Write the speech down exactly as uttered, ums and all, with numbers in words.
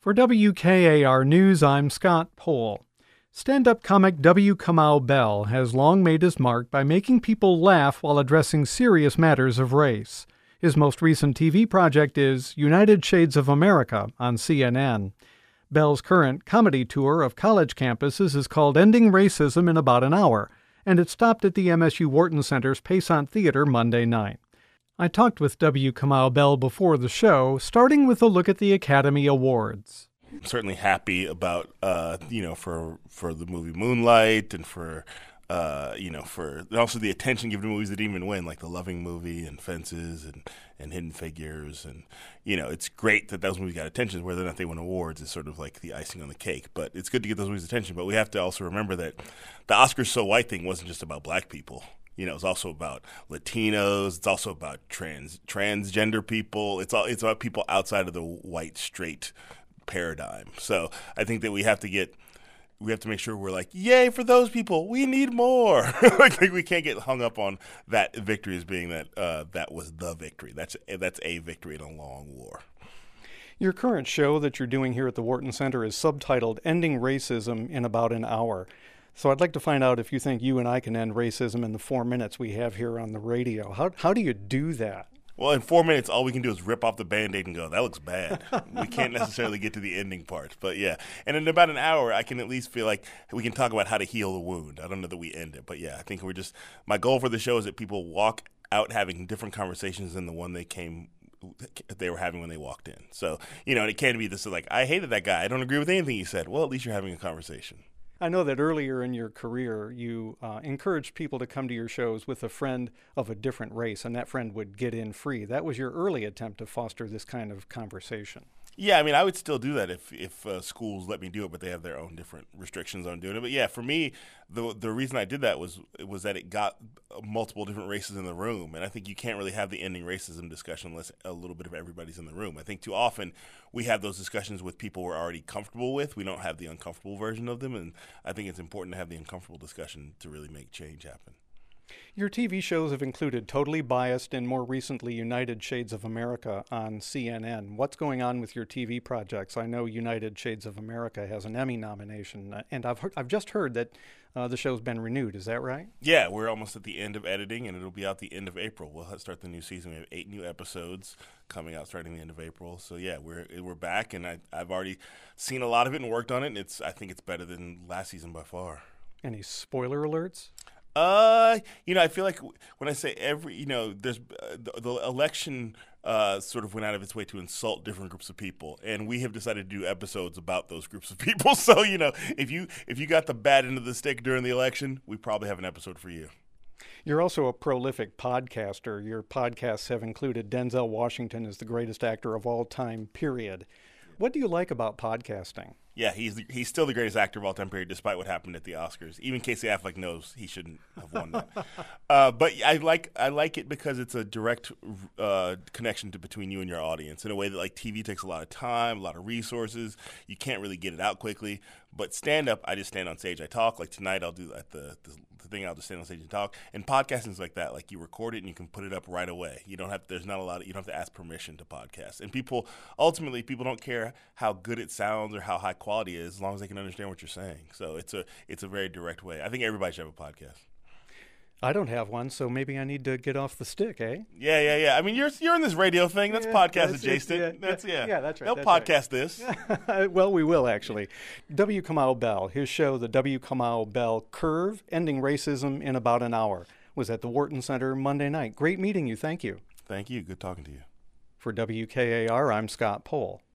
For W K A R News, I'm Scott Pohl. Stand-up comic W. Kamau Bell has long made his mark by making people laugh while addressing serious matters of race. His most recent T V project is United Shades of America on C N N. Bell's current comedy tour of college campuses is called Ending Racism in About an Hour, and it stopped at the M S U Wharton Center's Paysant Theater Monday night. I talked with W. Kamau Bell before the show, starting with a look at the Academy Awards. I'm certainly happy about, uh, you know, for for the movie Moonlight and for, uh, you know, for and also the attention given to movies that didn't even win, like The Loving Movie and Fences and, and Hidden Figures. And, you know, it's great that those movies got attention. Whether or not they win awards is sort of like the icing on the cake. But it's good to get those movies attention. But we have to also remember that the Oscars So White thing wasn't just about black people. You know, it's also about Latinos. It's also about trans transgender people. It's all it's about people outside of the white straight paradigm. So I think that we have to get we have to make sure we're like, yay for those people. We need more. Like we can't get hung up on that victory as being that uh, that was the victory. That's that's a victory in a long war. Your current show that you're doing here at the Wharton Center is subtitled Ending Racism in About an Hour. So I'd like to find out if you think you and I can end racism in the four minutes we have here on the radio. How how do you do that? Well, in four minutes, all we can do is rip off the Band-Aid and go, that looks bad. We can't necessarily get to the ending part. But, yeah. And in about an hour, I can at least feel like we can talk about how to heal the wound. I don't know that we end it. But, yeah, I think we're just – my goal for the show is that people walk out having different conversations than the one they came – they were having when they walked in. So, you know, and it can't be this like, I hated that guy. I don't agree with anything he said. Well, at least you're having a conversation. I know that earlier in your career, you uh, encouraged people to come to your shows with a friend of a different race, and that friend would get in free. That was your early attempt to foster this kind of conversation. Yeah, I mean, I would still do that if if uh, schools let me do it, but they have their own different restrictions on doing it. But yeah, for me, the the reason I did that was was that it got multiple different races in the room, and I think you can't really have the ending racism discussion unless a little bit of everybody's in the room. I think too often we have those discussions with people we're already comfortable with. We don't have the uncomfortable version of them, and I think it's important to have the uncomfortable discussion to really make change happen. Your T V shows have included Totally Biased and more recently United Shades of America on C N N. What's going on with your T V projects? I know United Shades of America has an Emmy nomination, and I've heard, I've just heard that uh, the show's been renewed. Is that right? Yeah, we're almost at the end of editing, and it'll be out the end of April. We'll start the new season. We have eight new episodes coming out starting the end of April. So yeah, we're we're back, and I, I've already seen a lot of it and worked on it. And it's I think it's better than last season by far. Any spoiler alerts? Uh, you know, I feel like when I say every, you know, there's uh, the, the election uh, sort of went out of its way to insult different groups of people, and we have decided to do episodes about those groups of people. So, you know, if you if you got the bad end of the stick during the election, we probably have an episode for you. You're also a prolific podcaster. Your podcasts have included Denzel Washington as the greatest actor of all time, period. What do you like about podcasting? Yeah, he's the, he's still the greatest actor of all time, period, despite what happened at the Oscars. Even Casey Affleck knows he shouldn't have won that. uh, but I like I like it because it's a direct uh, connection to between you and your audience in a way that like T V takes a lot of time, a lot of resources. You can't really get it out quickly. But stand-up, I just stand on stage. I talk. Like tonight, I'll do at the, the the thing. I'll just stand on stage and talk. And podcasting is like that. Like you record it and you can put it up right away. You don't have. There's not a lot. Of, you don't have to ask permission to podcast. And people ultimately, people don't care how good it sounds or how high quality it is, as long as they can understand what you're saying. So it's a it's a very direct way. I think everybody should have a podcast. I don't have one, so maybe I need to get off the stick, eh? Yeah, yeah, yeah. I mean, you're you're in this radio thing. That's yeah, podcast that's, adjacent. Yeah, that's yeah. Yeah, that's right. They'll that's podcast right. this. Well, we will actually. W. Kamau Bell, his show, the W. Kamau Bell Curve, Ending Racism in About an Hour, was at the Wharton Center Monday night. Great meeting you. Thank you. Thank you. Good talking to you. For W K A R, I'm Scott Pohl.